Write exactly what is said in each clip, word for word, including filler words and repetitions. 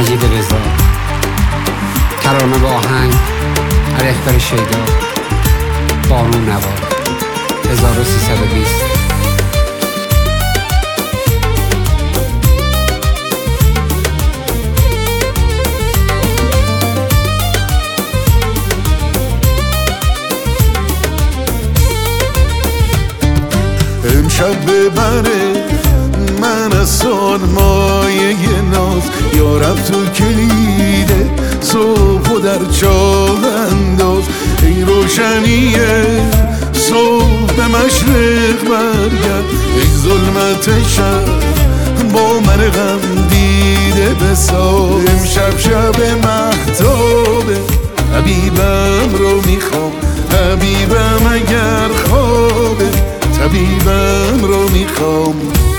مجید رضا، ترانه با آهنگ علی اکبر شیدا، بانو نوار هزار و سیصد و بیست. امشب ببره من از سرمایه ناز، یارب تو کلیده صبح و در چاه انداز. ای روشنیه صبح به مشرق برگرد، ای ظلمت شب با من غم دیده بساز. امشب شب مهتابه حبیبم رو میخوام، حبیبم اگر خوابه طبیبم رو میخوام.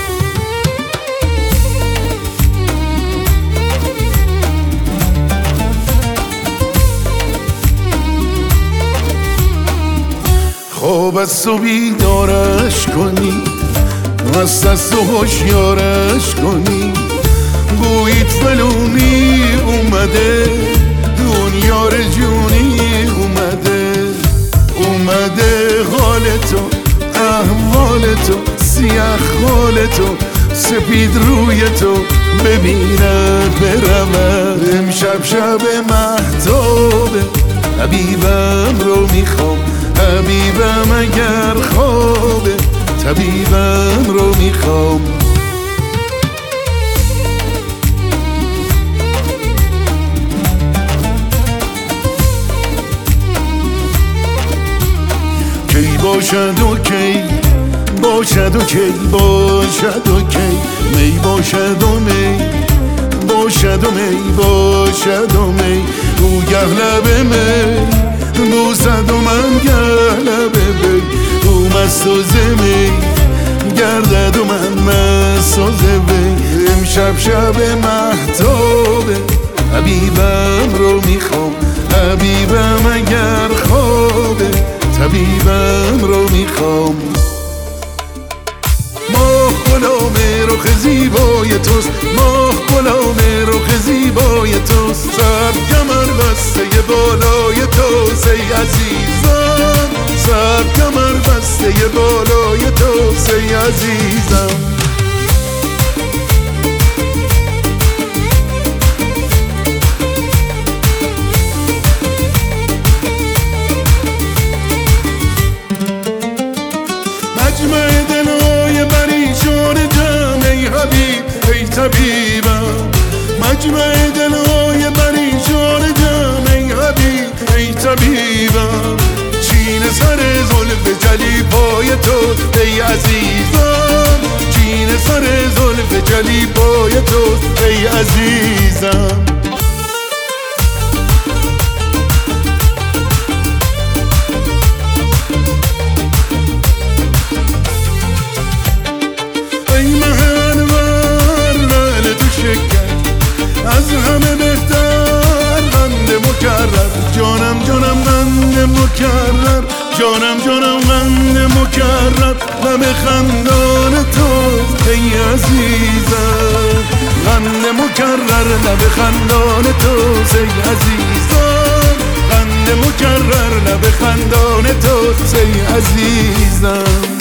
خواب از تو بیدارش کنی، مست از تو هوشیارش کنی. گویید فلونی اومده، اون یار جونی اومده. اومده حال تو، احوال تو، سیاه خال تو، سپید روی تو ببیند برود. امشب شب مهتابه حبیبم رو میخوام، حبیبم اگر خوابه طبیبم رو میخوام. کی باشد و کی باشد و کی باشد و کی، می باشد و می باشد و می باشد و می. او گه لب می بوسد و من گه لب بی، او مست و زمی گردد و من مست و زمی. امشب شب مهتابه حبیبم رو میخوام، حبیبم اگر خوابه طبیبم رو میخوام. ماه غلام رخ زیبای توست، ماه غلام رخ زیبای توست. سر کمر بسته بالای توست ای عزیزم، سر کمر بسته بالای توست ای عزیزم. مجمع دلای پریشان جمع ای حبیب ای طبیبم، مجمع دلای پریشان جمع ای حبیب ای طبیبم. چین سر زلف جلی پای تو ای عزیزم، چین سر زلف جلی پای تو ای عزیزم. از همه بهتر قند مکرر، جانم جانم قند مکرر، جانم جانم قند مکرر. لب خندان تو ای عزیزم، قند مکرر لب خندان تو ای عزیزم، قند مکرر لب خندان تو ای عزیزم.